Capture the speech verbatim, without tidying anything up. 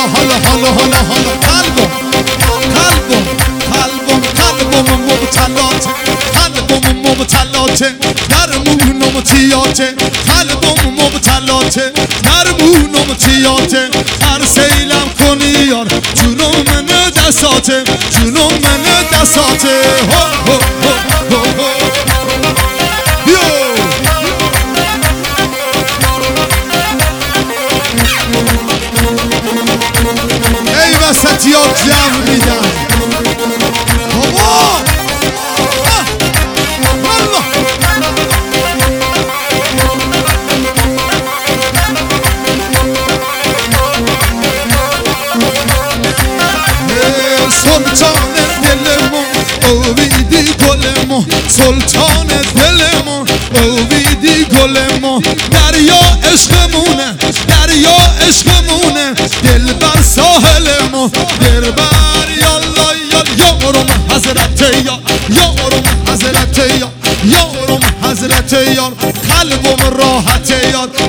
حالا حالا حالا حالا حالا قلبم قلبم قلبم قلبم مبتلاته قلبم مبتلاته درمونم تیاته قلبم مبتلاته درمونم تیاته هر سیلم کنی یار جونم من دستاته جونم من دستاته هو هو هو هو هو ای وسطی ها جمع میدن بابا سلطان دلمون اویدی گلمون سلطان دلمون اویدی گلمون دریا عشقمونه دریا عشقمونه دل بر ساحلمون دل بر یالا یال یارم حضرت یا یارم حضرت یا یارم حضرت یار قلبم راحت یار